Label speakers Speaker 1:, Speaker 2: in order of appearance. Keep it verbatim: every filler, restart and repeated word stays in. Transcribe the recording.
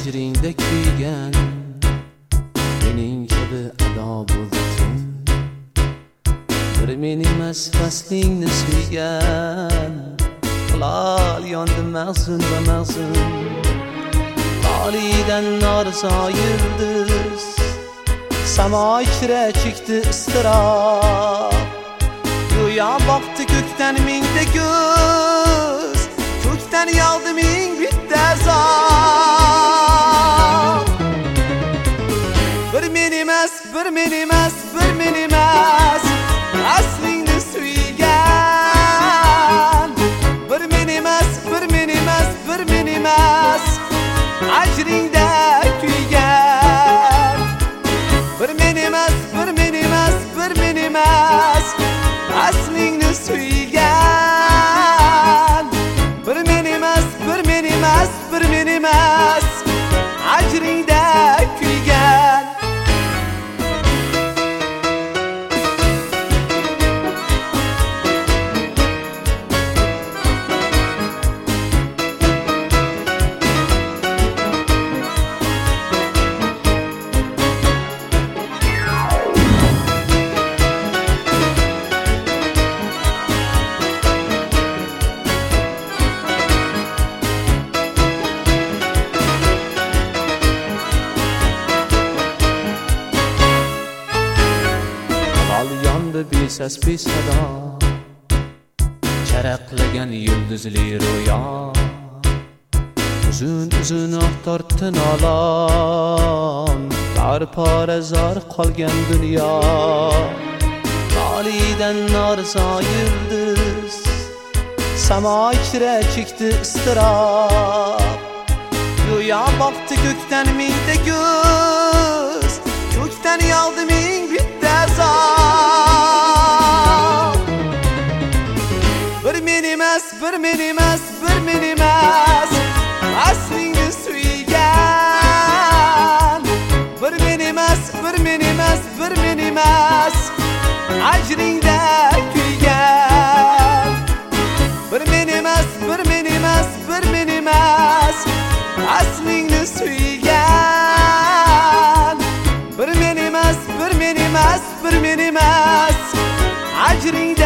Speaker 1: ajringda kuygan mening kabi ado bo'lding. Bir men emas faslingni suygan hilol yondi mahzun va mahzun. Olidan norzo yulduz samo ichra chekdi iztirob. Go'yo boqdi ko'kdan mingta ko'z, ko'kdan yog'di ming bitta azob. Bir men emas, bir men emas, bir men emas aslingni suygan. Bir men emas, bir men emas, bir men emas ajringda kuygan. Bir men emas, bir men emas, bir men emas aslingni suygan. Bir men emas, bir men emas, bir men emas ajringda kuygan. Besas besada charaqlagan yulduzli ro'yo. Uzun uzun oq tortdi nolon, parpora zor qolgan dunyo. Olidan norzo yulduz samo ichra chekdi iztirob. Go'yo boqdi ko'kdan mingta ko'z, ko'kdan yog'di ming bitta azob. Bir men emas, bir men emas, bir men emas aslingni suygan. Bir men emas, bir men emas, bir men emas ajringda kuygan. Bir men emas, bir men emas, bir men emas aslingni suygan. Bir men emas, bir men emas, bir men emas ajringda